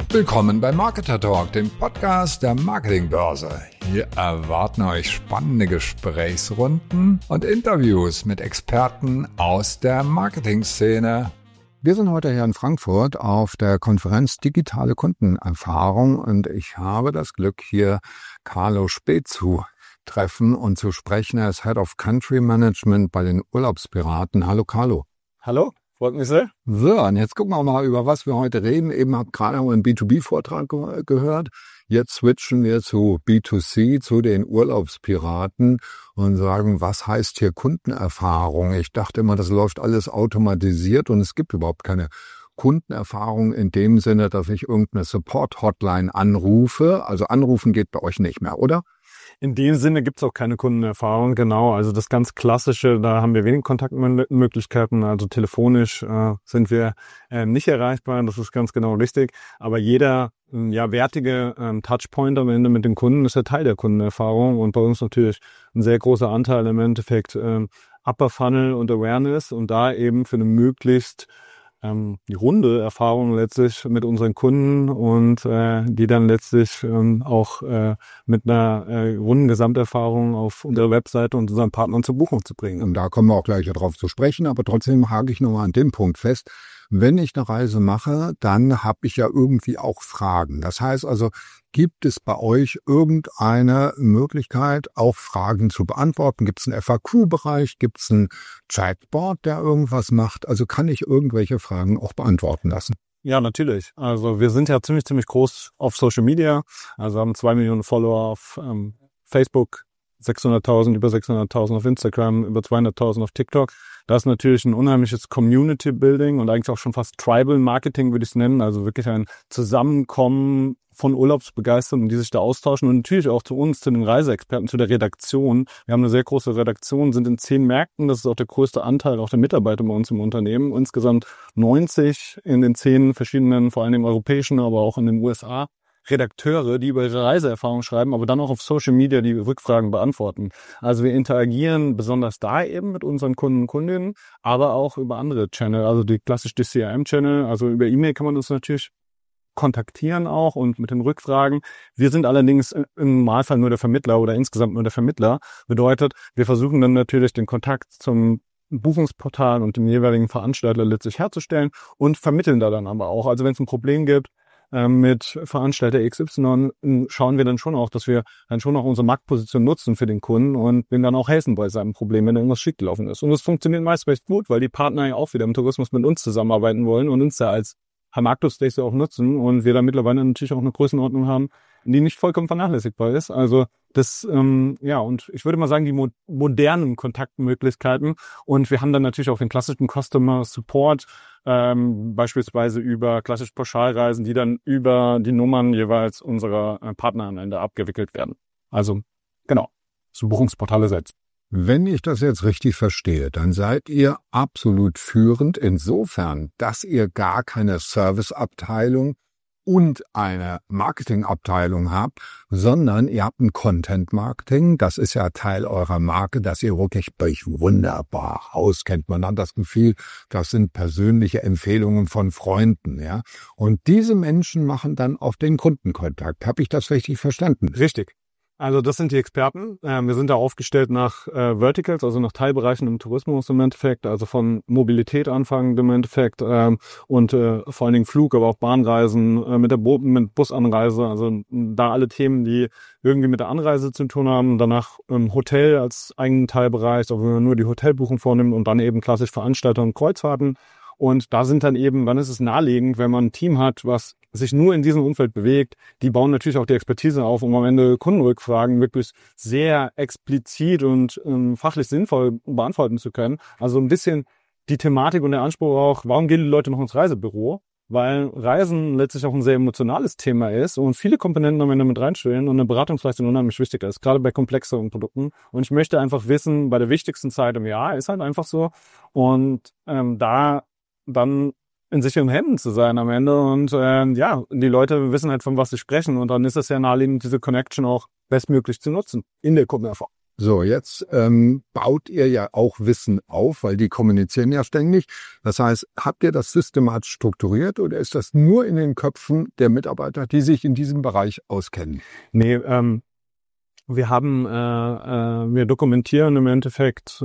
Willkommen bei Marketer Talk, dem Podcast der Marketingbörse. Hier erwarten euch spannende Gesprächsrunden und Interviews mit Experten aus der Marketingszene. Wir sind heute hier in Frankfurt auf der Konferenz Digitale Kundenerfahrung und ich habe das Glück, hier Carlo Speth zu treffen und zu sprechen. Er ist Head of Country Management bei den Urlaubspiraten. Hallo Carlo. Hallo, freut mich sehr. So, und jetzt gucken wir mal, über was wir heute reden. Eben habe ich gerade einen B2B-Vortrag gehört. Jetzt switchen wir zu B2C, zu den Urlaubspiraten und sagen, was heißt hier Kundenerfahrung? Ich dachte immer, das läuft alles automatisiert und es gibt überhaupt keine Kundenerfahrung in dem Sinne, dass ich irgendeine Support-Hotline anrufe. Also anrufen geht bei euch nicht mehr, oder? In dem Sinne gibt's auch keine Kundenerfahrung, genau. Also das ganz Klassische, da haben wir wenig Kontaktmöglichkeiten. Also telefonisch sind wir nicht erreichbar, das ist ganz genau richtig. Aber jeder wertige Touchpoint am Ende mit den Kunden ist ja Teil der Kundenerfahrung. Und bei uns natürlich ein sehr großer Anteil im Endeffekt Upper Funnel und Awareness und da eben für eine möglichst die runde Erfahrung letztlich mit unseren Kunden und die dann letztlich auch mit einer runden Gesamterfahrung auf unsere Webseite und unseren Partnern zur Buchung zu bringen. Und da kommen wir auch gleich darauf zu sprechen, aber trotzdem hake ich nochmal an dem Punkt fest. Wenn ich eine Reise mache, dann habe ich ja irgendwie auch Fragen. Das heißt also, gibt es bei euch irgendeine Möglichkeit, auch Fragen zu beantworten? Gibt es einen FAQ-Bereich? Gibt es einen Chatbot, der irgendwas macht? Also kann ich irgendwelche Fragen auch beantworten lassen? Ja, natürlich. Also wir sind ja ziemlich groß auf Social Media. Also haben 2 Millionen Follower auf Facebook, 600.000, über 600.000 auf Instagram, über 200.000 auf TikTok. Das ist natürlich ein unheimliches Community Building und eigentlich auch schon fast Tribal Marketing würde ich es nennen. Also wirklich ein Zusammenkommen von Urlaubsbegeisterten, die sich da austauschen und natürlich auch zu uns, zu den Reiseexperten, zu der Redaktion. Wir haben eine sehr große Redaktion, sind in 10 Märkten. Das ist auch der größte Anteil auch der Mitarbeiter bei uns im Unternehmen. Insgesamt 90 in den 10 verschiedenen, vor allem im europäischen, aber auch in den USA. Redakteure, die über ihre Reiseerfahrung schreiben, aber dann auch auf Social Media die Rückfragen beantworten. Also wir interagieren besonders da eben mit unseren Kunden und Kundinnen, aber auch über andere Channel, also die CRM-Channel, also über E-Mail kann man uns natürlich kontaktieren auch und mit den Rückfragen. Wir sind allerdings im Normalfall nur der Vermittler oder insgesamt nur der Vermittler. Bedeutet, wir versuchen dann natürlich den Kontakt zum Buchungsportal und dem jeweiligen Veranstalter letztlich herzustellen und vermitteln da dann aber auch. Also wenn es ein Problem gibt, mit Veranstalter XY schauen wir dann schon auch, dass wir dann schon auch unsere Marktposition nutzen für den Kunden und ihm dann auch helfen bei seinem Problem, wenn irgendwas schiefgelaufen ist. Und das funktioniert meist recht gut, weil die Partner ja auch wieder im Tourismus mit uns zusammenarbeiten wollen und uns da als Marktplace auch nutzen und wir da mittlerweile natürlich auch eine Größenordnung haben, die nicht vollkommen vernachlässigbar ist. Also das, und ich würde mal sagen, die modernen Kontaktmöglichkeiten. Und wir haben dann natürlich auch den klassischen Customer Support, beispielsweise über klassische Pauschalreisen, die dann über die Nummern jeweils unserer Partner am Ende abgewickelt werden. Also genau, so Buchungsportale selbst. Wenn ich das jetzt richtig verstehe, dann seid ihr absolut führend insofern, dass ihr gar keine Serviceabteilung und eine Marketingabteilung habt, sondern ihr habt ein Content-Marketing. Das ist ja Teil eurer Marke, dass ihr wirklich euch wunderbar auskennt. Man hat das Gefühl, das sind persönliche Empfehlungen von Freunden, ja. Und diese Menschen machen dann auf den Kundenkontakt. Habe ich das richtig verstanden? Richtig. Also das sind die Experten. Wir sind da aufgestellt nach Verticals, also nach Teilbereichen im Tourismus im Endeffekt, also von Mobilität anfangend im Endeffekt und vor allen Dingen Flug, aber auch Bahnreisen, mit Busanreise, also da alle Themen, die irgendwie mit der Anreise zu tun haben. Danach Hotel als eigenen Teilbereich, also wenn man nur die Hotelbuchung vornimmt und dann eben klassisch Veranstalter und Kreuzfahrten. Und da sind dann eben, dann ist es naheliegend, wenn man ein Team hat, was sich nur in diesem Umfeld bewegt, die bauen natürlich auch die Expertise auf, um am Ende Kundenrückfragen wirklich sehr explizit und fachlich sinnvoll beantworten zu können. Also ein bisschen die Thematik und der Anspruch auch, warum gehen die Leute noch ins Reisebüro? Weil Reisen letztlich auch ein sehr emotionales Thema ist und viele Komponenten am Ende mit reinspielen und eine Beratungsleistung unheimlich wichtig ist, gerade bei komplexeren Produkten. Und ich möchte einfach wissen, bei der wichtigsten Zeit im Jahr ist halt einfach so und da dann in sicheren Händen zu sein am Ende und die Leute wissen halt, von was sie sprechen und dann ist es ja naheliegend, diese Connection auch bestmöglich zu nutzen in der Kundenerfahrung. So, jetzt baut ihr ja auch Wissen auf, weil die kommunizieren ja ständig. Das heißt, habt ihr das systematisch strukturiert oder ist das nur in den Köpfen der Mitarbeiter, die sich in diesem Bereich auskennen? Nee, wir dokumentieren im Endeffekt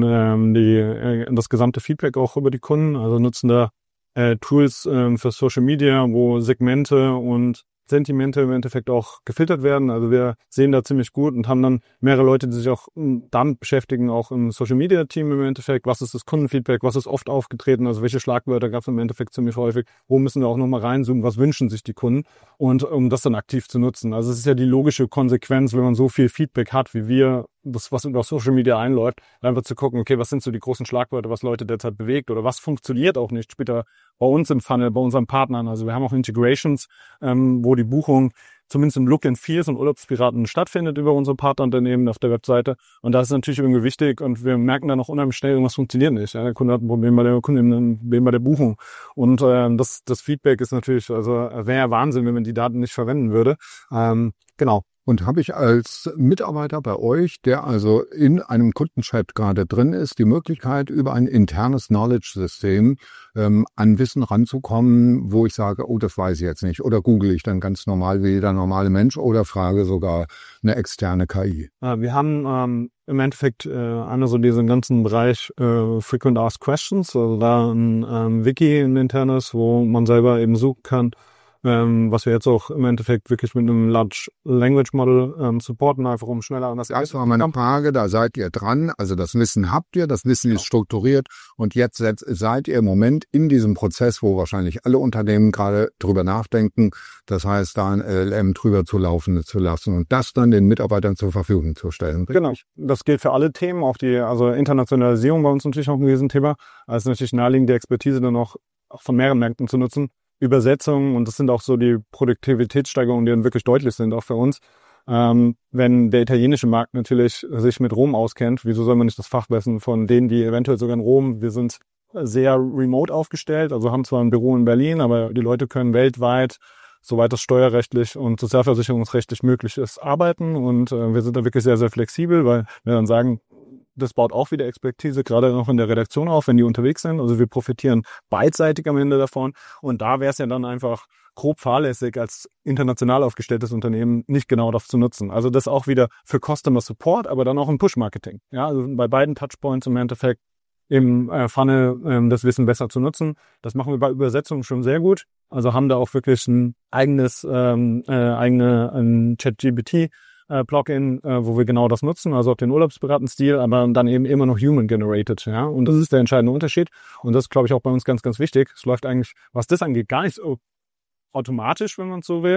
das gesamte Feedback auch über die Kunden, also nutzen da Tools für Social Media, wo Segmente und Sentimente im Endeffekt auch gefiltert werden. Also wir sehen da ziemlich gut und haben dann mehrere Leute, die sich auch damit beschäftigen, auch im Social Media Team im Endeffekt. Was ist das Kundenfeedback? Was ist oft aufgetreten? Also welche Schlagwörter gab es im Endeffekt ziemlich häufig? Wo müssen wir auch nochmal reinzoomen? Was wünschen sich die Kunden? Und um das dann aktiv zu nutzen. Also es ist ja die logische Konsequenz, wenn man so viel Feedback hat, wie wir, das, was über Social Media einläuft, einfach zu gucken, okay, was sind so die großen Schlagwörter, was Leute derzeit bewegt oder was funktioniert auch nicht später bei uns im Funnel, bei unseren Partnern. Also wir haben auch Integrations, wo die Buchung zumindest im Look and Feel von Urlaubspiraten stattfindet über unsere Partnerunternehmen auf der Webseite. Und das ist natürlich irgendwie wichtig und wir merken dann auch unheimlich schnell, irgendwas funktioniert nicht. Ja, der Kunde hat ein Problem bei der Buchung. Und das Feedback ist natürlich, also wäre ja Wahnsinn, wenn man die Daten nicht verwenden würde. Genau. Und habe ich als Mitarbeiter bei euch, der also in einem Kundenchat gerade drin ist, die Möglichkeit, über ein internes Knowledge-System an Wissen ranzukommen, wo ich sage, oh, das weiß ich jetzt nicht. Oder google ich dann ganz normal wie jeder normale Mensch oder frage sogar eine externe KI. Wir haben im Endeffekt einmal so diesen ganzen Bereich Frequent Asked Questions, also da ein Wiki, ein internes, wo man selber eben suchen kann, was wir jetzt auch im Endeffekt wirklich mit einem Large Language Model supporten, einfach um schneller an das Das war meine Frage, da seid ihr dran, also das Wissen habt ihr, das Wissen ist strukturiert und jetzt seid ihr im Moment in diesem Prozess, wo wahrscheinlich alle Unternehmen gerade drüber nachdenken, das heißt da ein LLM drüber zu laufen zu lassen und das dann den Mitarbeitern zur Verfügung zu stellen. Richtig? Genau, das gilt für alle Themen, auch also Internationalisierung bei uns natürlich auch ein Riesenthema, also natürlich naheliegend die Expertise dann auch von mehreren Märkten zu nutzen. Übersetzungen und das sind auch so die Produktivitätssteigerungen, die dann wirklich deutlich sind, auch für uns. Wenn der italienische Markt natürlich sich mit Rom auskennt, wieso soll man nicht das Fachwissen von denen, die eventuell sogar in Rom, wir sind sehr remote aufgestellt, also haben zwar ein Büro in Berlin, aber die Leute können weltweit, soweit das steuerrechtlich und sozialversicherungsrechtlich möglich ist, arbeiten und wir sind da wirklich sehr, sehr flexibel, weil wir dann sagen, das baut auch wieder Expertise, gerade noch in der Redaktion auf, wenn die unterwegs sind. Also wir profitieren beidseitig am Ende davon. Und da wäre es ja dann einfach grob fahrlässig, als international aufgestelltes Unternehmen nicht genau das zu nutzen. Also das auch wieder für Customer Support, aber dann auch im Push-Marketing. Ja, also bei beiden Touchpoints im Endeffekt im Funnel das Wissen besser zu nutzen. Das machen wir bei Übersetzungen schon sehr gut. Also haben da auch wirklich ein eigenes ChatGPT Plugin, wo wir genau das nutzen, also auch den Urlaubsberatenstil, aber dann eben immer noch human-generated, ja. Und das ist der entscheidende Unterschied. Und das ist, glaube ich, auch bei uns ganz, ganz wichtig. Es läuft eigentlich, was das angeht, gar nicht so automatisch, wenn man es so will.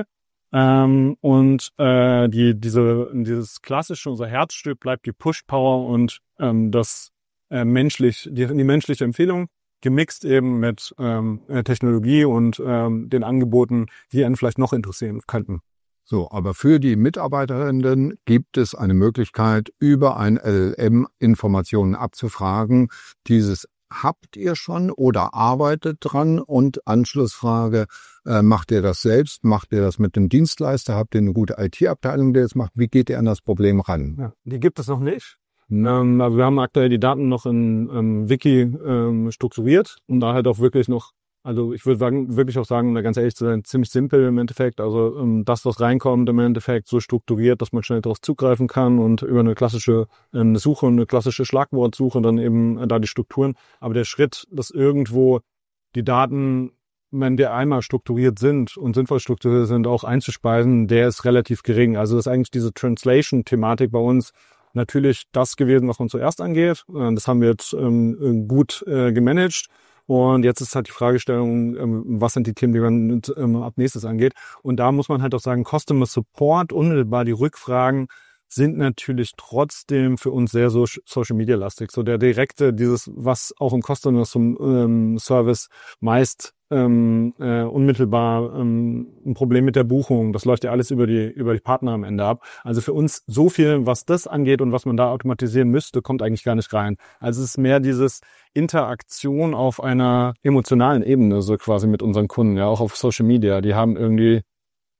Dieses klassische, unser Herzstück bleibt die Push-Power und die menschliche Empfehlung, gemixt eben mit Technologie und den Angeboten, die einen vielleicht noch interessieren könnten. So, aber für die Mitarbeiterinnen gibt es eine Möglichkeit, über ein LLM Informationen abzufragen. Dieses habt ihr schon oder arbeitet dran? Und Anschlussfrage, macht ihr das selbst? Macht ihr das mit dem Dienstleister? Habt ihr eine gute IT-Abteilung, die das macht? Wie geht ihr an das Problem ran? Ja, die gibt es noch nicht. Also wir haben aktuell die Daten noch in Wiki strukturiert und da halt auch wirklich noch, also ich würde wirklich auch sagen, um da ganz ehrlich zu sein, ziemlich simpel im Endeffekt. Also das, was reinkommt im Endeffekt, so strukturiert, dass man schnell darauf zugreifen kann und über eine klassische Suche und eine klassische Schlagwortsuche dann eben da die Strukturen. Aber der Schritt, dass irgendwo die Daten, wenn die einmal strukturiert sind und sinnvoll strukturiert sind, auch einzuspeisen, der ist relativ gering. Also das ist eigentlich diese Translation-Thematik bei uns natürlich das gewesen, was man zuerst angeht. Das haben wir jetzt gut gemanagt. Und jetzt ist halt die Fragestellung, was sind die Themen, die man ab nächstes angeht. Und da muss man halt auch sagen, Customer Support, unmittelbar die Rückfragen sind natürlich trotzdem für uns sehr so Social Media lastig. So der direkte, dieses, was auch im Customer Service meist unmittelbar ein Problem mit der Buchung. Das läuft ja alles über die Partner am Ende ab. Also für uns so viel, was das angeht und was man da automatisieren müsste, kommt eigentlich gar nicht rein. Also es ist mehr dieses Interaktion auf einer emotionalen Ebene, so quasi mit unseren Kunden, ja auch auf Social Media. Die haben irgendwie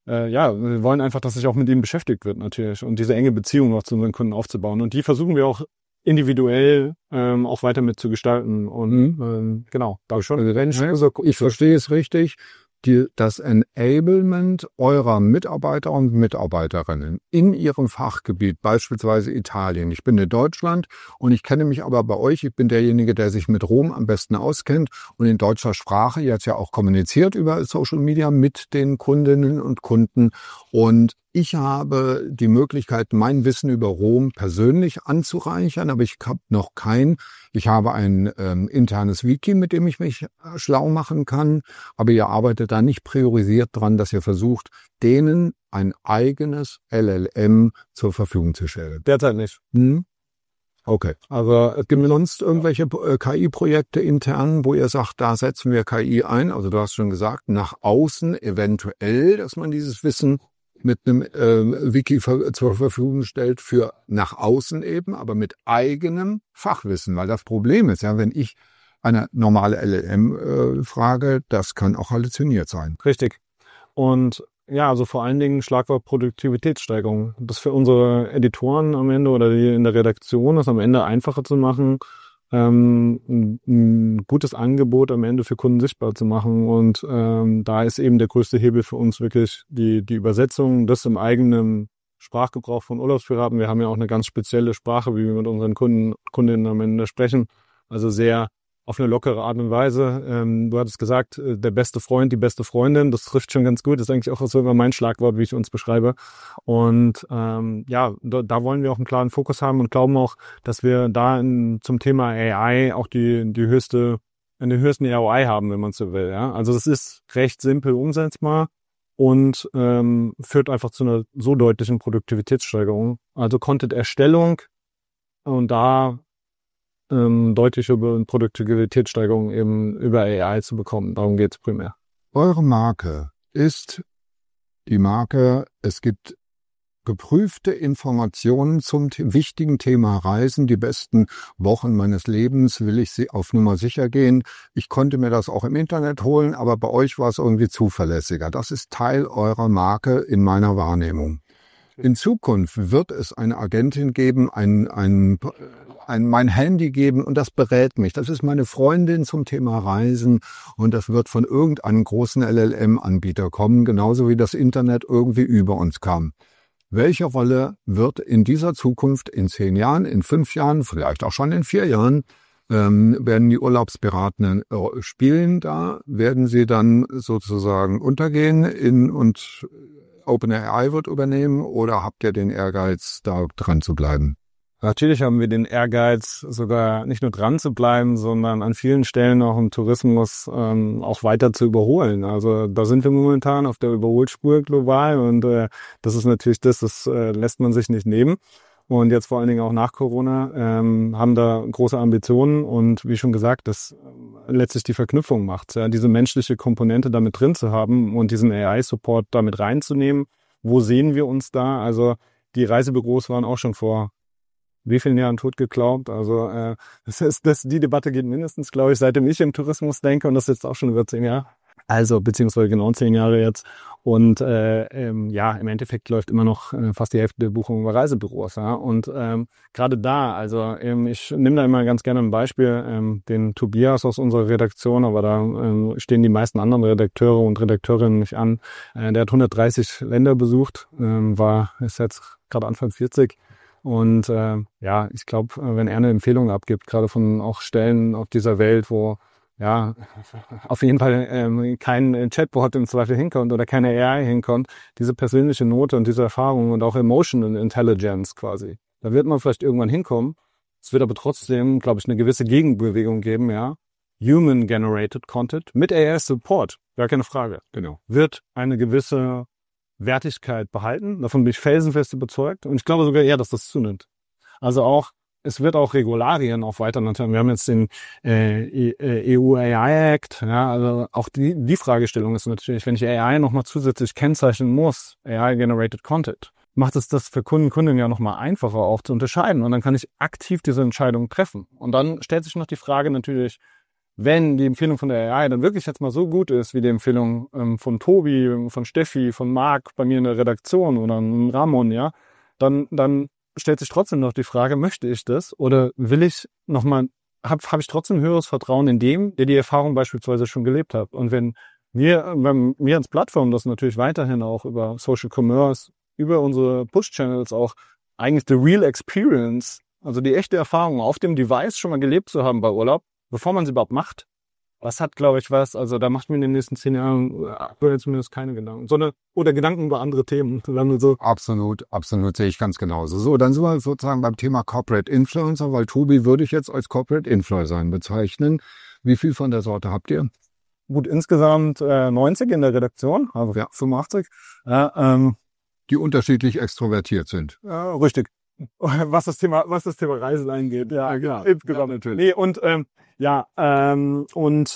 wir wollen einfach, dass sich auch mit ihnen beschäftigt wird natürlich und diese enge Beziehung noch zu unseren Kunden aufzubauen. Und die versuchen wir auch individuell auch weiter mit zu gestalten. Und genau, da schon. Also ich verstehe es richtig. Das Enablement eurer Mitarbeiter und Mitarbeiterinnen in ihrem Fachgebiet, beispielsweise Italien. Ich bin in Deutschland und ich kenne mich aber bei euch. Ich bin derjenige, der sich mit Rom am besten auskennt und in deutscher Sprache jetzt ja auch kommuniziert über Social Media mit den Kundinnen und Kunden. Und ich habe die Möglichkeit, mein Wissen über Rom persönlich anzureichern, aber ich habe noch ich habe ein internes Wiki, mit dem ich mich schlau machen kann, aber ihr arbeitet da nicht priorisiert dran, dass ihr versucht, denen ein eigenes LLM zur Verfügung zu stellen. Derzeit nicht. Okay. Also gibt es sonst irgendwelche KI-Projekte intern, wo ihr sagt, da setzen wir KI ein? Also du hast schon gesagt, nach außen eventuell, dass man dieses Wissen mit einem Wiki zur Verfügung stellt für nach außen eben, aber mit eigenem Fachwissen. Weil das Problem ist ja, wenn ich eine normale LLM frage, das kann auch halluziniert sein. Richtig. Und ja, also vor allen Dingen Schlagwort Produktivitätssteigerung. Das für unsere Editoren am Ende oder die in der Redaktion ist am Ende einfacher zu machen, ein gutes Angebot am Ende für Kunden sichtbar zu machen. Und da ist eben der größte Hebel für uns wirklich die Übersetzung, das im eigenen Sprachgebrauch von Urlaubspiraten. Wir haben ja auch eine ganz spezielle Sprache, wie wir mit unseren Kundinnen am Ende sprechen. Also sehr auf eine lockere Art und Weise. Du hattest gesagt, der beste Freund, die beste Freundin, das trifft schon ganz gut. Das ist eigentlich auch so immer mein Schlagwort, wie ich uns beschreibe. Und da wollen wir auch einen klaren Fokus haben und glauben auch, dass wir da zum Thema AI auch den höchsten ROI haben, wenn man so will. Ja? Also das ist recht simpel umsetzbar und führt einfach zu einer so deutlichen Produktivitätssteigerung. Also Content-Erstellung und da deutliche Produktivitätssteigerung eben über AI zu bekommen. Darum geht es primär. Eure Marke ist die Marke, es gibt geprüfte Informationen zum wichtigen Thema Reisen. Die besten Wochen meines Lebens will ich sie auf Nummer sicher gehen. Ich konnte mir das auch im Internet holen, aber bei euch war es irgendwie zuverlässiger. Das ist Teil eurer Marke in meiner Wahrnehmung. In Zukunft wird es eine Agentin geben, mein Handy geben und das berät mich. Das ist meine Freundin zum Thema Reisen und das wird von irgendeinem großen LLM-Anbieter kommen, genauso wie das Internet irgendwie über uns kam. Welche Rolle wird in dieser Zukunft in 10 Jahren, in 5 Jahren, vielleicht auch schon in 4 Jahren, werden die Urlaubsberatenden spielen da? Werden sie dann sozusagen untergehen und OpenAI wird übernehmen oder habt ihr den Ehrgeiz, da dran zu bleiben? Natürlich haben wir den Ehrgeiz, sogar nicht nur dran zu bleiben, sondern an vielen Stellen auch im Tourismus auch weiter zu überholen. Also da sind wir momentan auf der Überholspur global und das ist natürlich das lässt man sich nicht nehmen. Und jetzt vor allen Dingen auch nach Corona haben da große Ambitionen und wie schon gesagt, das letztlich die Verknüpfung macht, ja, diese menschliche Komponente damit drin zu haben und diesen AI-Support damit reinzunehmen. Wo sehen wir uns da? Also die Reisebüros waren auch schon vor wie vielen Jahren tot geglaubt. Also die Debatte geht mindestens, glaube ich, seitdem ich im Tourismus denke und das ist jetzt auch schon über 10 Jahre. Also beziehungsweise genau 10 Jahre jetzt. Und im Endeffekt läuft immer noch fast die Hälfte der Buchungen über Reisebüros. Ja? Und gerade da, also ich nehme da immer ganz gerne ein Beispiel, den Tobias aus unserer Redaktion, aber da stehen die meisten anderen Redakteure und Redakteurinnen nicht an. Der hat 130 Länder besucht, ist jetzt gerade Anfang 40. Und ich glaube, wenn er eine Empfehlung abgibt, gerade von auch Stellen auf dieser Welt, wo ja auf jeden Fall kein Chatbot im Zweifel hinkommt oder keine AI hinkommt, diese persönliche Note und diese Erfahrung und auch Emotional Intelligence quasi, da wird man vielleicht irgendwann hinkommen. Es wird aber trotzdem, glaube ich, eine gewisse Gegenbewegung geben, ja. Human-generated Content mit AI-Support, gar keine Frage. Genau. Wird eine gewisse Wertigkeit behalten. Davon bin ich felsenfest überzeugt. Und ich glaube sogar eher, dass das zunimmt. Also es wird auch Regularien auch weiter natürlich. Wir haben jetzt den EU AI Act. Ja, also auch die Fragestellung ist natürlich, wenn ich AI nochmal zusätzlich kennzeichnen muss, AI-generated Content, macht es das für Kundinnen ja nochmal einfacher auch zu unterscheiden. Und dann kann ich aktiv diese Entscheidung treffen. Und dann stellt sich noch die Frage natürlich, wenn die Empfehlung von der AI dann wirklich jetzt mal so gut ist, wie die Empfehlung von Tobi, von Steffi, von Marc bei mir in der Redaktion oder Ramon, ja, dann stellt sich trotzdem noch die Frage, möchte ich das oder will ich nochmal, hab ich trotzdem höheres Vertrauen in dem, der die Erfahrung beispielsweise schon gelebt hat. Und wenn wir als Plattform das natürlich weiterhin auch über Social Commerce, über unsere Push-Channels auch eigentlich the real experience, also die echte Erfahrung auf dem Device schon mal gelebt zu haben bei Urlaub, bevor man sie überhaupt macht. Das hat, glaube ich, also da macht mir in den nächsten 10 Jahren aktuell zumindest keine Gedanken. Oder Gedanken über andere Themen. So. Absolut, sehe ich ganz genauso. So, dann sind wir sozusagen beim Thema Corporate Influencer, weil Tobi würde ich jetzt als Corporate Influencer bezeichnen. Wie viel von der Sorte habt ihr? Gut, insgesamt 90 in der Redaktion, also ja, 85. Die unterschiedlich extrovertiert sind. Ja, richtig. Was das Thema Reisen angeht. Ja, genau. Insgesamt natürlich. Nee, und kann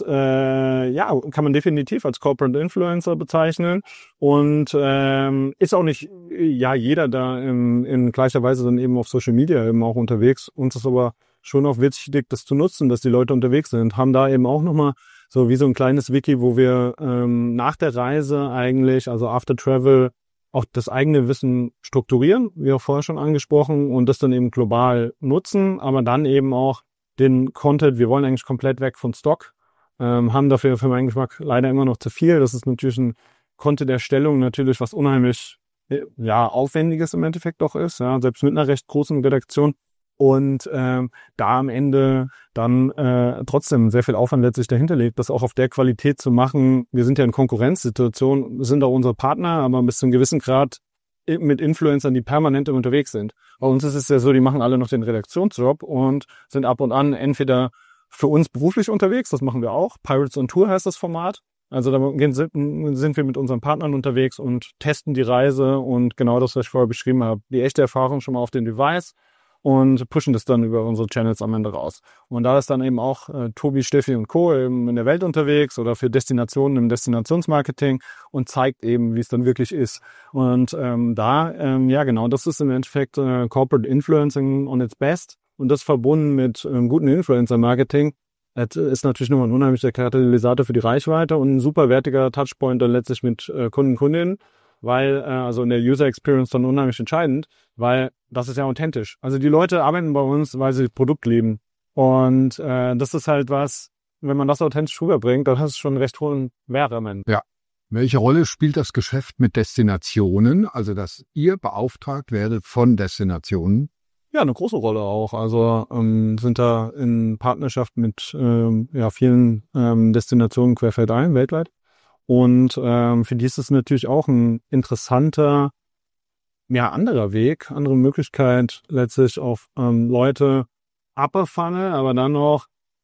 man definitiv als Corporate Influencer bezeichnen und ist auch nicht jeder da in gleicher Weise dann eben auf Social Media eben auch unterwegs. Uns ist aber schon auch wichtig, das zu nutzen, dass die Leute unterwegs sind. Haben da eben auch nochmal so wie so ein kleines Wiki, wo wir nach der Reise eigentlich, also After Travel, auch das eigene Wissen strukturieren, wie auch vorher schon angesprochen, und das dann eben global nutzen, aber dann eben auch den Content, wir wollen eigentlich komplett weg von Stock, haben dafür für meinen Geschmack leider immer noch zu viel. Das ist natürlich ein Content-Erstellung natürlich, was unheimlich Aufwendiges im Endeffekt doch ist, ja, selbst mit einer recht großen Redaktion. Und da am Ende dann trotzdem sehr viel Aufwand letztlich dahinter liegt, das auch auf der Qualität zu machen. Wir sind ja in Konkurrenzsituation, sind auch unsere Partner, aber bis zu einem gewissen Grad mit Influencern, die permanent unterwegs sind. Bei uns ist es ja so, die machen alle noch den Redaktionsjob und sind ab und an entweder für uns beruflich unterwegs, das machen wir auch. Pirates on Tour heißt das Format. Also da sind wir mit unseren Partnern unterwegs und testen die Reise und genau das, was ich vorher beschrieben habe. Die echte Erfahrung schon mal auf den Device und pushen das dann über unsere Channels am Ende raus. Und da ist dann eben auch Tobi, Steffi und Co. eben in der Welt unterwegs oder für Destinationen im Destinationsmarketing und zeigt eben, wie es dann wirklich ist. Und das ist im Endeffekt Corporate Influencing on its best und das verbunden mit guten Influencer-Marketing. Das ist natürlich nochmal ein unheimlicher Katalysator für die Reichweite und ein super wertiger Touchpoint dann letztlich mit Kunden, Kundinnen, weil also in der User Experience dann unheimlich entscheidend, weil das ist ja authentisch. Also die Leute arbeiten bei uns, weil sie das Produkt lieben. Und das ist halt was, wenn man das authentisch rüberbringt, dann hat es schon einen recht hohen Wert am Ende. Ja. Welche Rolle spielt das Geschäft mit Destinationen? Also, dass ihr beauftragt werdet von Destinationen? Ja, eine große Rolle auch. Also sind da in Partnerschaft mit vielen Destinationen querfeldein, weltweit. Und für die ist es natürlich auch ein interessanter, anderer Weg, andere Möglichkeit, letztlich auf Leute Upper Funnel, aber dann auch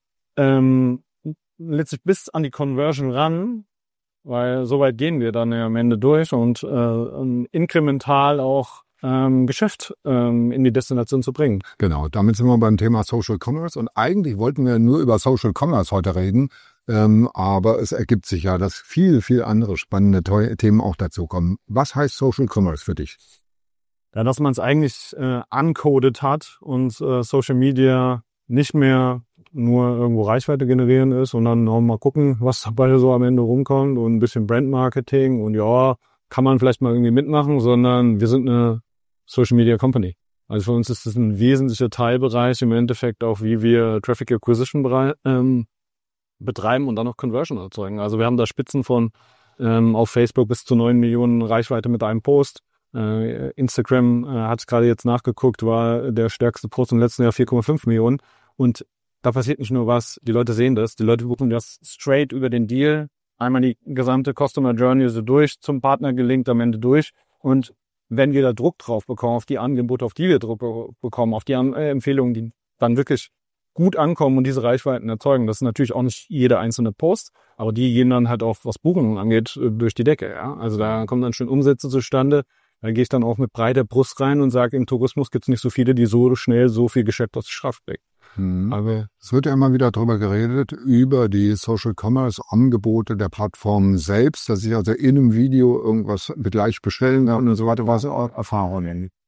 letztlich bis an die Conversion ran, weil so weit gehen wir dann ja am Ende durch und inkremental auch Geschäft in die Destination zu bringen. Genau, damit sind wir beim Thema Social Commerce und eigentlich wollten wir nur über Social Commerce heute reden, aber es ergibt sich ja, dass viel, viel andere spannende Themen auch dazu kommen. Was heißt Social Commerce für dich? Ja, dass man es eigentlich uncoded hat und Social Media nicht mehr nur irgendwo Reichweite generieren ist und dann auch mal gucken, was dabei so am Ende rumkommt und ein bisschen Brandmarketing und ja, kann man vielleicht mal irgendwie mitmachen, sondern wir sind eine Social Media Company. Also für uns ist das ein wesentlicher Teilbereich im Endeffekt auch, wie wir Traffic Acquisition betreiben und dann noch Conversion erzeugen. Also wir haben da Spitzen von auf Facebook bis zu 9 Millionen Reichweite mit einem Post. Instagram hat es gerade jetzt nachgeguckt, war der stärkste Post im letzten Jahr 4,5 Millionen. Und da passiert nicht nur was, die Leute sehen das, die Leute buchen das straight über den Deal, einmal die gesamte Customer Journey so durch, zum Partner gelingt am Ende durch. Und wenn wir da Druck drauf bekommen, auf die Angebote, auf die wir Druck bekommen, auf die Empfehlungen, die dann wirklich gut ankommen und diese Reichweiten erzeugen, das ist natürlich auch nicht jeder einzelne Post, aber die gehen dann halt auch, was Buchungen angeht, durch die Decke. Ja? Also da kommen dann schon Umsätze zustande. Da gehe ich dann auch mit breiter Brust rein und sage, im Tourismus gibt es nicht so viele, die so schnell so viel Geschäft aus der Schaft bringen. Also es wird ja immer wieder darüber geredet, über die Social Commerce Angebote der Plattform selbst, dass ich also in einem Video irgendwas mit gleich bestellen kann und so weiter, was Erfahrungen.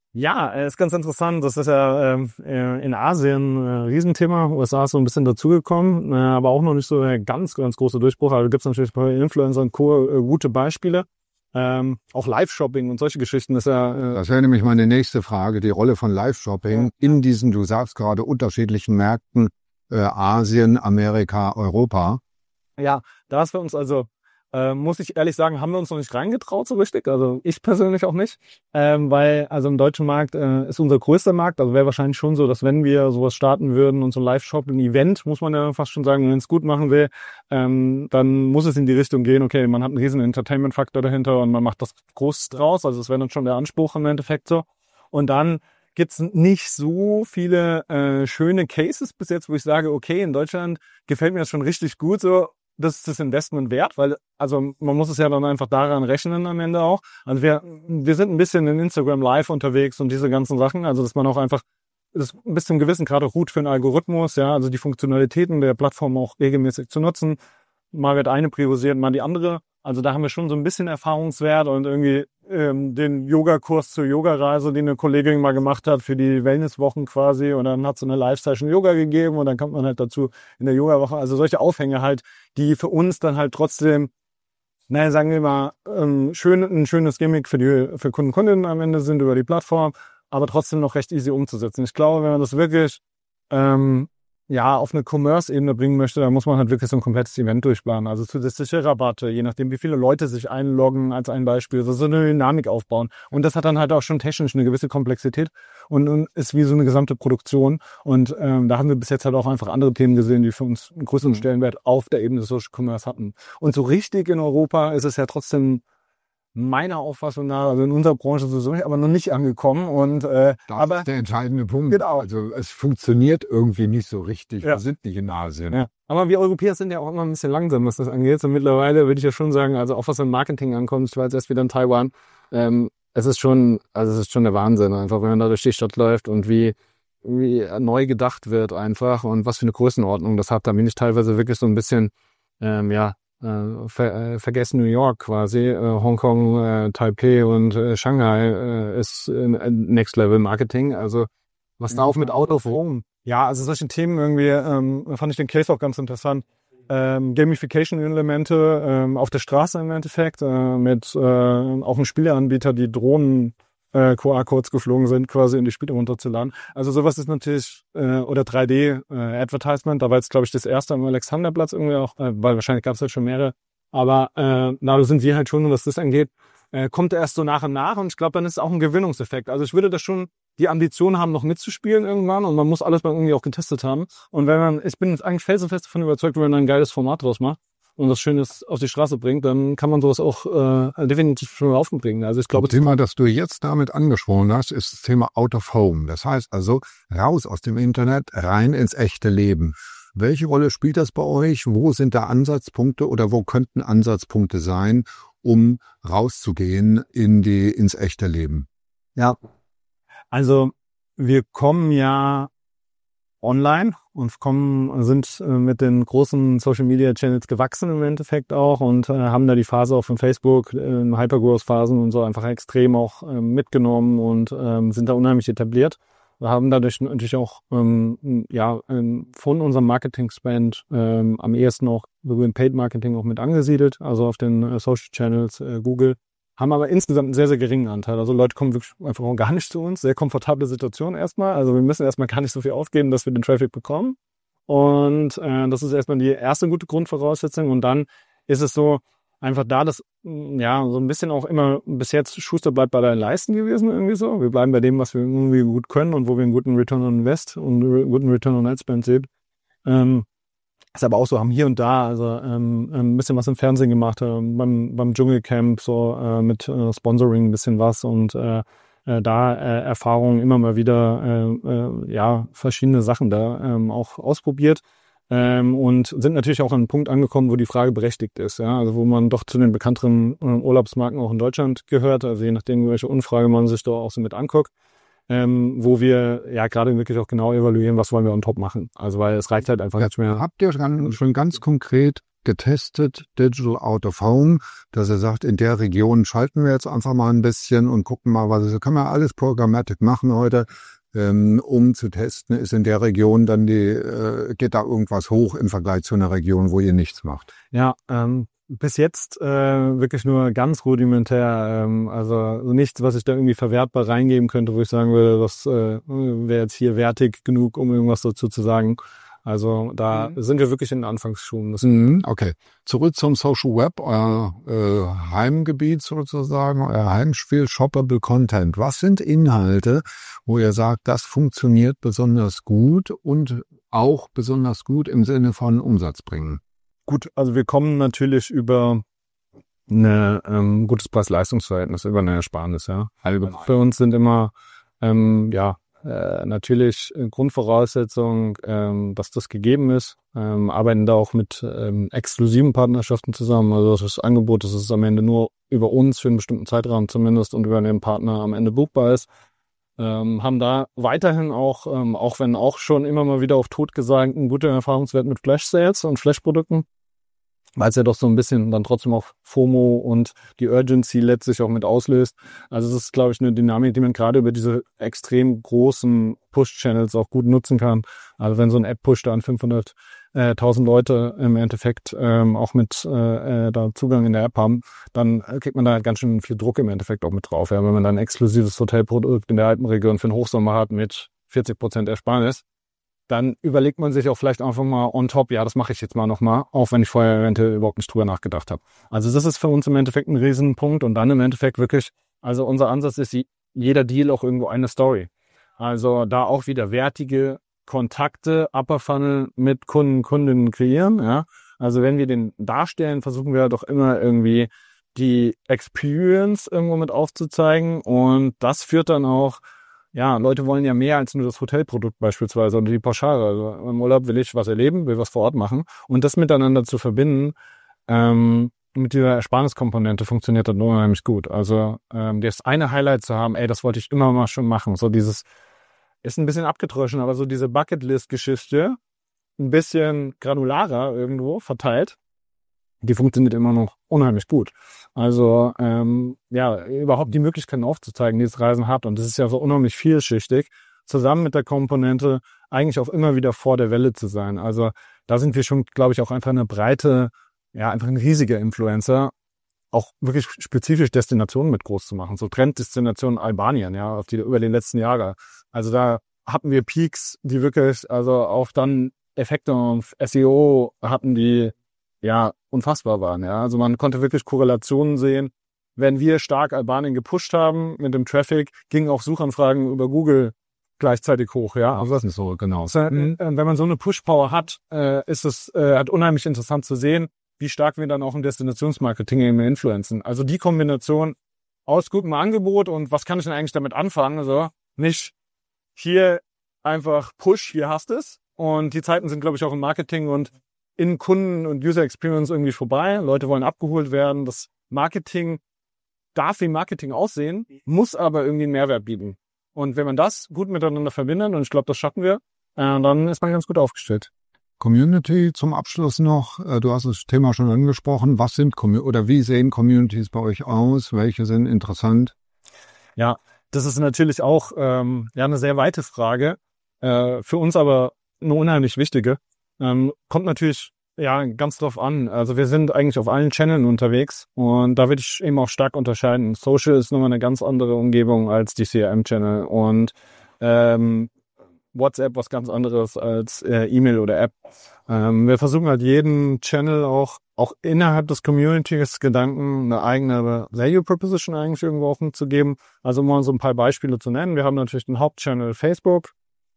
Ja, ist ganz interessant. Das ist ja in Asien ein Riesenthema. USA ist so ein bisschen dazugekommen, aber auch noch nicht so der ganz, ganz große Durchbruch. Also gibt es natürlich bei Influencern und Co. Gute Beispiele. Auch Live-Shopping und solche Geschichten ist ja... Das wäre nämlich meine nächste Frage, die Rolle von Live-Shopping in diesen, du sagst gerade, unterschiedlichen Märkten, Asien, Amerika, Europa. Ja, da ist für uns also, muss ich ehrlich sagen, haben wir uns noch nicht reingetraut so richtig. Also ich persönlich auch nicht, weil also im deutschen Markt ist unser größter Markt. Also wäre wahrscheinlich schon so, dass wenn wir sowas starten würden und so ein Live-Shop, ein Event, muss man ja fast schon sagen, wenn es gut machen will, dann muss es in die Richtung gehen, okay, man hat einen riesen Entertainment-Faktor dahinter und man macht das groß draus. Also das wäre dann schon der Anspruch im Endeffekt so. Und dann gibt's nicht so viele schöne Cases bis jetzt, wo ich sage, okay, in Deutschland gefällt mir das schon richtig gut so. Das ist das Investment wert, weil, also man muss es ja dann einfach daran rechnen am Ende auch. Also wir sind ein bisschen in Instagram Live unterwegs und diese ganzen Sachen, also dass man auch einfach das bis zum gewissen Grad auch gut für einen Algorithmus, ja, also die Funktionalitäten der Plattform auch regelmäßig zu nutzen. Mal wird eine priorisiert, mal die andere. Also da haben wir schon so ein bisschen Erfahrungswert und irgendwie den Yogakurs zur Yogareise, den eine Kollegin mal gemacht hat für die Wellnesswochen quasi, und dann hat so eine Live-Session Yoga gegeben und dann kommt man halt dazu in der Yogawoche. Also solche Aufhänge halt, die für uns dann halt trotzdem, naja, sagen wir mal, ein schönes Gimmick für Kunden, Kundinnen am Ende sind über die Plattform, aber trotzdem noch recht easy umzusetzen. Ich glaube, wenn man das wirklich auf eine Commerce-Ebene bringen möchte, dann muss man halt wirklich so ein komplettes Event durchplanen. Also zusätzliche Rabatte, je nachdem, wie viele Leute sich einloggen, als ein Beispiel, so eine Dynamik aufbauen. Und das hat dann halt auch schon technisch eine gewisse Komplexität und ist wie so eine gesamte Produktion. Und da haben wir bis jetzt halt auch einfach andere Themen gesehen, die für uns einen größeren Stellenwert auf der Ebene des Social Commerce hatten. Und so richtig in Europa ist es ja trotzdem meiner Auffassung nach, also in unserer Branche sowieso nicht, aber noch nicht angekommen. Und das ist der entscheidende Punkt. Genau. Also es funktioniert irgendwie nicht so richtig. Ja. Wir sind nicht in Asien. Ja. Aber wir Europäer sind ja auch immer ein bisschen langsam, was das angeht. Und mittlerweile würde ich ja schon sagen, also auch was im Marketing ankommt, ich war jetzt erst wieder in Taiwan, es ist schon der Wahnsinn, einfach wenn man da durch die Stadt läuft und wie neu gedacht wird einfach und was für eine Größenordnung das hat. Da bin ich teilweise wirklich so ein bisschen, vergessen New York quasi, Hongkong, Taipei und Shanghai ist Next Level Marketing. Also was da auch mit Out of Home. Ja, also solche Themen irgendwie fand ich den Case auch ganz interessant. Gamification-Elemente auf der Straße im Endeffekt mit auch einem Spieleanbieter, die Drohnen QR-Codes geflogen sind, quasi in die Spiele runterzuladen. Also sowas ist natürlich, oder 3D-Advertisement, da war jetzt, glaube ich, das erste am Alexanderplatz irgendwie auch, weil wahrscheinlich gab es halt schon mehrere. Aber da sind wir halt schon, was das angeht, kommt erst so nach und nach und ich glaube, dann ist es auch ein Gewinnungseffekt. Also ich würde das schon die Ambition haben, noch mitzuspielen irgendwann und man muss alles mal irgendwie auch getestet haben. Und ich bin jetzt eigentlich felsenfest davon überzeugt, wenn man ein geiles Format draus macht und was Schönes auf die Straße bringt, dann kann man sowas auch definitiv schon laufen bringen. Also ich glaube, das Thema, das du jetzt damit angesprochen hast, ist das Thema Out of Home. Das heißt also raus aus dem Internet, rein ins echte Leben. Welche Rolle spielt das bei euch? Wo sind da Ansatzpunkte oder wo könnten Ansatzpunkte sein, um rauszugehen ins echte Leben? Ja, also wir kommen ja online und sind mit den großen Social Media Channels gewachsen im Endeffekt auch und haben da die Phase auch von Facebook, Hypergrowth-Phasen und so einfach extrem auch mitgenommen und sind da unheimlich etabliert. Wir haben dadurch natürlich auch von unserem Marketing-Spend am ehesten auch so in Paid-Marketing auch mit angesiedelt, also auf den Social Channels, Google. Haben aber insgesamt einen sehr, sehr geringen Anteil. Also Leute kommen wirklich einfach auch gar nicht zu uns. Sehr komfortable Situation erstmal. Also wir müssen erstmal gar nicht so viel ausgeben, dass wir den Traffic bekommen. Und das ist erstmal die erste gute Grundvoraussetzung. Und dann ist es so, einfach da, dass so ein bisschen auch immer bis jetzt Schuster bleibt bei deinen Leisten gewesen irgendwie so. Wir bleiben bei dem, was wir irgendwie gut können und wo wir einen guten Return on Invest und einen guten Return on Ad Spend sehen. Ist aber auch so, haben hier und da ein bisschen was im Fernsehen gemacht, beim Dschungelcamp so mit Sponsoring ein bisschen was und Erfahrungen immer mal wieder verschiedene Sachen da auch ausprobiert und sind natürlich auch an einen Punkt angekommen, wo die Frage berechtigt ist, ja, also wo man doch zu den bekannteren Urlaubsmarken auch in Deutschland gehört, also je nachdem, welche Umfrage man sich da auch so mit anguckt. Wo wir ja gerade wirklich auch genau evaluieren, was wollen wir on top machen. Also weil es reicht halt einfach nicht mehr. Habt ihr schon ganz konkret getestet, Digital Out of Home, dass er sagt, in der Region schalten wir jetzt einfach mal ein bisschen und gucken mal, was können wir alles Programmatic machen heute, um zu testen, ist in der Region dann geht da irgendwas hoch im Vergleich zu einer Region, wo ihr nichts macht? Ja, bis jetzt wirklich nur ganz rudimentär, also nichts, was ich da irgendwie verwertbar reingeben könnte, wo ich sagen würde, das wäre jetzt hier wertig genug, um irgendwas dazu zu sagen. Also da sind wir wirklich in den Anfangsschuhen. Okay. Zurück zum Social Web, euer Heimgebiet sozusagen, euer Heimspiel, Shoppable Content. Was sind Inhalte, wo ihr sagt, das funktioniert besonders gut und auch besonders gut im Sinne von Umsatz bringen? Gut, also wir kommen natürlich über ein gutes Preis-Leistungs-Verhältnis, über eine Ersparnis. Ja. Allgemein. Für uns sind immer natürlich Grundvoraussetzung, dass das gegeben ist. Arbeiten da auch mit exklusiven Partnerschaften zusammen. Also das Angebot, das ist am Ende nur über uns für einen bestimmten Zeitraum zumindest und über den Partner am Ende buchbar ist. Haben da weiterhin auch wenn auch schon immer mal wieder auf Tod gesagt, einen guten Erfahrungswert mit Flash-Sales und Flash-Produkten, weil es ja doch so ein bisschen dann trotzdem auch FOMO und die Urgency letztlich auch mit auslöst. Also das ist, glaube ich, eine Dynamik, die man gerade über diese extrem großen Push-Channels auch gut nutzen kann. Also wenn so ein App-Push da an 500.000 Leute im Endeffekt auch mit da Zugang in der App haben, dann kriegt man da halt ganz schön viel Druck im Endeffekt auch mit drauf. Ja, wenn man dann ein exklusives Hotelprodukt in der Alpenregion für den Hochsommer hat mit 40% Ersparnis, dann überlegt man sich auch vielleicht einfach mal on top, ja, das mache ich jetzt mal nochmal, auch wenn ich vorher eventuell überhaupt nicht drüber nachgedacht habe. Also das ist für uns im Endeffekt ein Riesenpunkt und dann im Endeffekt wirklich, also unser Ansatz ist, jeder Deal auch irgendwo eine Story. Also da auch wieder wertige Kontakte, Upper Funnel mit Kunden, Kundinnen kreieren, ja. Also wenn wir den darstellen, versuchen wir doch immer irgendwie die Experience irgendwo mit aufzuzeigen und das führt dann auch, ja, Leute wollen ja mehr als nur das Hotelprodukt beispielsweise oder die Pauschale. Also im Urlaub will ich was erleben, will was vor Ort machen. Und das miteinander zu verbinden, mit dieser Ersparniskomponente funktioniert das unheimlich gut. Also das eine Highlight zu haben, das wollte ich immer mal schon machen. So dieses, ist ein bisschen abgedroschen, aber so diese Bucketlist-Geschichte, ein bisschen granularer irgendwo verteilt, die funktioniert immer noch unheimlich gut. Also überhaupt die Möglichkeiten aufzuzeigen, die das Reisen hat. Und das ist ja so unheimlich vielschichtig, zusammen mit der Komponente eigentlich auch immer wieder vor der Welle zu sein. Also da sind wir schon, glaube ich, auch einfach eine breite, ja, einfach ein riesiger Influencer, auch wirklich spezifisch Destinationen mit groß zu machen. So Trenddestinationen Albanien, ja, auf die über die letzten Jahre. Also da hatten wir Peaks, die wirklich, also auch dann Effekte auf SEO hatten, die ja unfassbar waren. Ja, also man konnte wirklich Korrelationen sehen. Wenn wir stark Albanien gepusht haben mit dem Traffic, gingen auch Suchanfragen über Google gleichzeitig hoch. Ja, also das ist so genau. Wenn man so eine Push-Power hat, ist es halt unheimlich interessant zu sehen, wie stark wir dann auch im Destinationsmarketing eben influenzen. Also die Kombination aus gutem Angebot und was kann ich denn eigentlich damit anfangen? Also nicht hier einfach Push, hier hast es. Und die Zeiten sind, glaube ich, auch im Marketing und in Kunden- und User Experience irgendwie vorbei. Leute wollen abgeholt werden. Das Marketing darf wie Marketing aussehen, muss aber irgendwie einen Mehrwert bieten. Und wenn man das gut miteinander verbindet, und ich glaube, das schaffen wir, dann ist man ganz gut aufgestellt. Community zum Abschluss noch. Du hast das Thema schon angesprochen. Was sind wie sehen Communities bei euch aus? Welche sind interessant? Ja, das ist natürlich auch eine sehr weite Frage. Für uns aber eine unheimlich wichtige. Kommt natürlich ganz drauf an. Also wir sind eigentlich auf allen Channeln unterwegs und da würde ich eben auch stark unterscheiden. Social ist nochmal eine ganz andere Umgebung als die CRM-Channel und WhatsApp was ganz anderes als E-Mail oder App. Wir versuchen halt jeden Channel auch innerhalb des Communities-Gedanken eine eigene Value Proposition eigentlich irgendwo auch mitzugeben. Also um mal so ein paar Beispiele zu nennen. Wir haben natürlich den Hauptchannel Facebook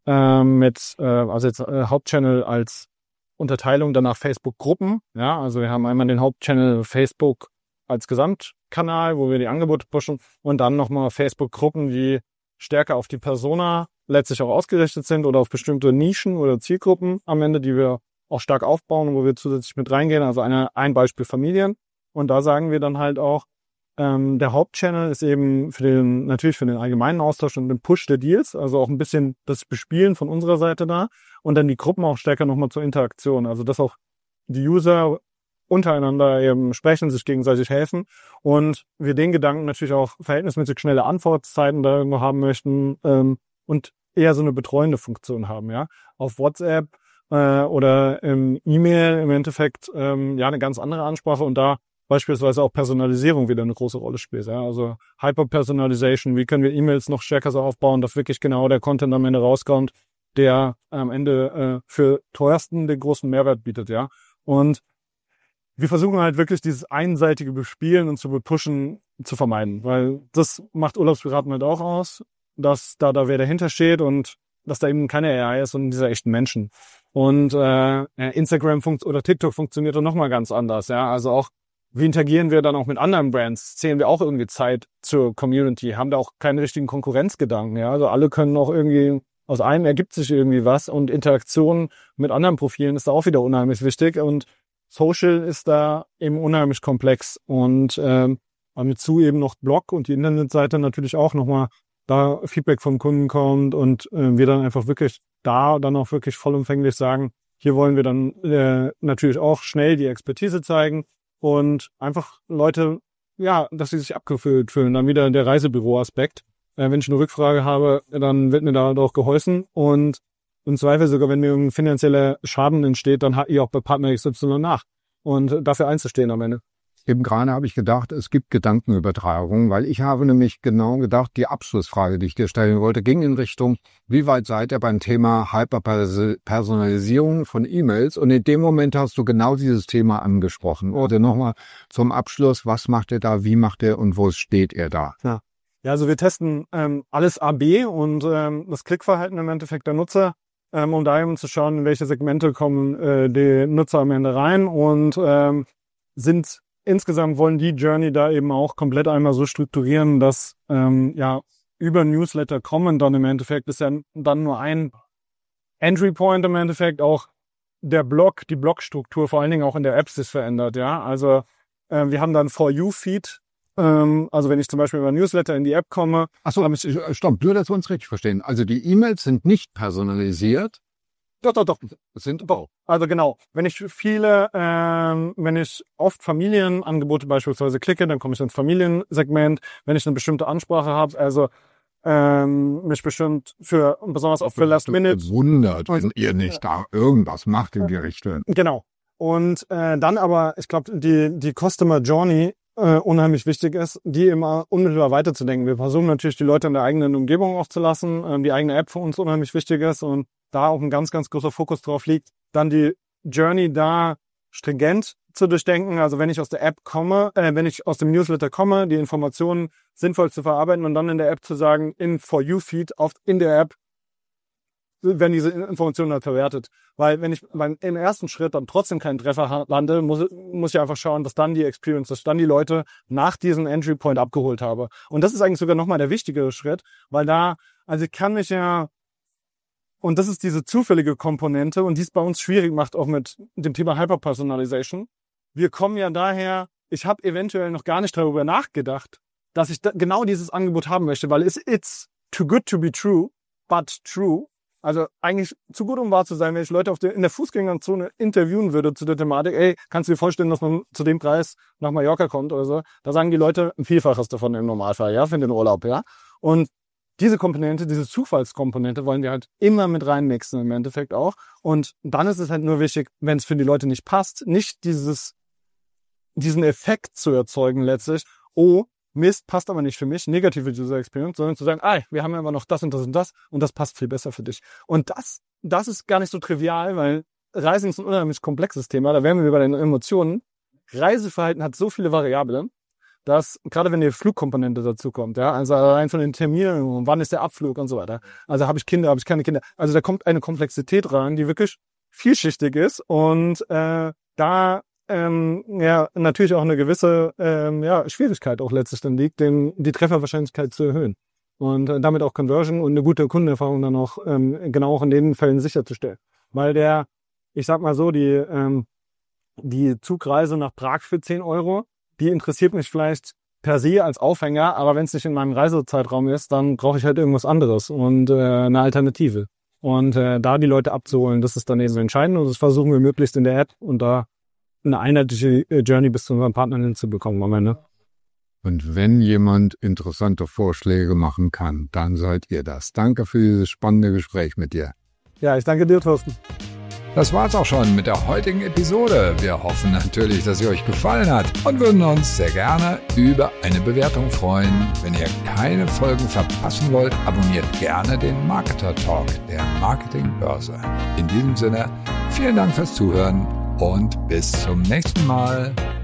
Hauptchannel als Unterteilung danach Facebook-Gruppen. Ja, also wir haben einmal den Hauptchannel Facebook als Gesamtkanal, wo wir die Angebote pushen und dann nochmal Facebook-Gruppen, die stärker auf die Persona letztlich auch ausgerichtet sind oder auf bestimmte Nischen oder Zielgruppen am Ende, die wir auch stark aufbauen, wo wir zusätzlich mit reingehen. Also ein Beispiel Familien. Und da sagen wir dann halt auch, der Hauptchannel ist eben natürlich für den allgemeinen Austausch und den Push der Deals, also auch ein bisschen das Bespielen von unserer Seite da und dann die Gruppen auch stärker nochmal zur Interaktion, also dass auch die User untereinander eben sprechen, sich gegenseitig helfen und wir den Gedanken natürlich auch verhältnismäßig schnelle Antwortzeiten da irgendwo haben möchten und eher so eine betreuende Funktion haben, ja. Auf WhatsApp oder im E-Mail im Endeffekt eine ganz andere Ansprache und da beispielsweise auch Personalisierung wieder eine große Rolle spielt. Ja? Also Hyper-Personalization, wie können wir E-Mails noch stärker so aufbauen, dass wirklich genau der Content am Ende rauskommt, der am Ende für teuersten den großen Mehrwert bietet. Ja. Und wir versuchen halt wirklich dieses einseitige Bespielen und zu bepushen zu vermeiden, weil das macht Urlaubspiraten halt auch aus, dass da wer dahinter steht und dass da eben keine AI ist, sondern dieser echten Menschen. Und Instagram oder TikTok funktioniert dann nochmal ganz anders. Ja, also auch wie interagieren wir dann auch mit anderen Brands? Zählen wir auch irgendwie Zeit zur Community? Haben da auch keinen richtigen Konkurrenzgedanken? Ja, also alle können auch irgendwie, aus einem ergibt sich irgendwie was und Interaktion mit anderen Profilen ist da auch wieder unheimlich wichtig und Social ist da eben unheimlich komplex und dazu eben noch Blog und die Internetseite natürlich auch nochmal da Feedback vom Kunden kommt und wir dann einfach wirklich da dann auch wirklich vollumfänglich sagen, hier wollen wir dann natürlich auch schnell die Expertise zeigen und einfach Leute, ja, dass sie sich abgefüllt fühlen. Dann wieder der Reisebüro-Aspekt. Wenn ich eine Rückfrage habe, dann wird mir da auch geholfen und im Zweifel sogar, wenn mir irgendein finanzieller Schaden entsteht, dann habt ihr auch bei Partner XY nach und dafür einzustehen am Ende. Eben gerade habe ich gedacht, es gibt Gedankenübertragung, weil ich habe nämlich genau gedacht, die Abschlussfrage, die ich dir stellen wollte, ging in Richtung, wie weit seid ihr beim Thema Hyperpersonalisierung von E-Mails? Und in dem Moment hast du genau dieses Thema angesprochen. Oder nochmal zum Abschluss, was macht ihr da, wie macht ihr und wo steht ihr da? Ja, also wir testen alles AB und das Klickverhalten im Endeffekt der Nutzer, um da eben zu schauen, in welche Segmente kommen die Nutzer am Ende rein und insgesamt wollen die Journey da eben auch komplett einmal so strukturieren, dass über Newsletter kommen dann im Endeffekt ist ja dann nur ein Entry Point im Endeffekt auch der Blog, die Blogstruktur vor allen Dingen auch in der App sich verändert, ja. Also wir haben dann For You Feed, also wenn ich zum Beispiel über Newsletter in die App komme. Achso, stopp, nur, dass wir uns richtig verstehen. Also die E-Mails sind nicht personalisiert. Doch. Sind doch. Also genau. Wenn ich oft Familienangebote beispielsweise klicke, dann komme ich ins Familiensegment. Wenn ich eine bestimmte Ansprache habe, also mich bestimmt besonders oft für Last Minute. Wundert, wenn ihr nicht da irgendwas macht in die Richtung. Genau. Und dann aber, ich glaube, die Customer Journey unheimlich wichtig ist, die immer unmittelbar weiterzudenken. Wir versuchen natürlich, die Leute in der eigenen Umgebung auch zu lassen. Die eigene App für uns unheimlich wichtig ist und da auch ein ganz, ganz großer Fokus drauf liegt, dann die Journey da stringent zu durchdenken. Also wenn ich aus der App komme, wenn ich aus dem Newsletter komme, die Informationen sinnvoll zu verarbeiten und dann in der App zu sagen, in For You Feed, in der App werden diese Informationen halt verwertet. Weil wenn ich im ersten Schritt dann trotzdem keinen Treffer lande, muss ich einfach schauen, dass dann die Experience, dass dann die Leute nach diesem Entry Point abgeholt habe. Und das ist eigentlich sogar nochmal der wichtigere Schritt, weil also ich kann mich ja, und das ist diese zufällige Komponente und die es bei uns schwierig macht, auch mit dem Thema Hyperpersonalization. Wir kommen ja daher, ich habe eventuell noch gar nicht darüber nachgedacht, dass ich genau dieses Angebot haben möchte, weil it's too good to be true, but true. Also eigentlich zu gut, um wahr zu sein, wenn ich Leute in der Fußgängerzone interviewen würde zu der Thematik, ey, kannst du dir vorstellen, dass man zu dem Preis nach Mallorca kommt oder so? Da sagen die Leute ein Vielfaches davon im Normalfall, ja, für den Urlaub, ja. Und diese Komponente, diese Zufallskomponente wollen wir halt immer mit reinmixen im Endeffekt auch. Und dann ist es halt nur wichtig, wenn es für die Leute nicht passt, nicht diesen Effekt zu erzeugen letztlich, oh, Mist, passt aber nicht für mich, negative User Experience, sondern zu sagen, wir haben aber noch das und das passt viel besser für dich. Und das ist gar nicht so trivial, weil Reisen ist ein unheimlich komplexes Thema, da wären wir bei den Emotionen. Reiseverhalten hat so viele Variablen, dass, gerade wenn die Flugkomponente dazu kommt, ja, also allein von den Terminen, wann ist der Abflug und so weiter. Also habe ich Kinder, habe ich keine Kinder. Also da kommt eine Komplexität rein, die wirklich vielschichtig ist und natürlich auch eine gewisse Schwierigkeit auch letztlich dann liegt, die Trefferwahrscheinlichkeit zu erhöhen und damit auch Conversion und eine gute Kundenerfahrung dann auch genau auch in den Fällen sicherzustellen. Weil ich sag mal so, die Zugreise nach Prag für 10 €, die interessiert mich vielleicht per se als Aufhänger, aber wenn es nicht in meinem Reisezeitraum ist, dann brauche ich halt irgendwas anderes und eine Alternative. Und da die Leute abzuholen, das ist dann eben so entscheidend und das versuchen wir möglichst in der App und da eine einheitliche Journey bis zu unseren Partnern hinzubekommen am Ende. Und wenn jemand interessante Vorschläge machen kann, dann seid ihr das. Danke für dieses spannende Gespräch mit dir. Ja, ich danke dir, Thorsten. Das war's auch schon mit der heutigen Episode. Wir hoffen natürlich, dass sie euch gefallen hat und würden uns sehr gerne über eine Bewertung freuen. Wenn ihr keine Folgen verpassen wollt, abonniert gerne den Marketer Talk der Marketingbörse. In diesem Sinne, vielen Dank fürs Zuhören und bis zum nächsten Mal.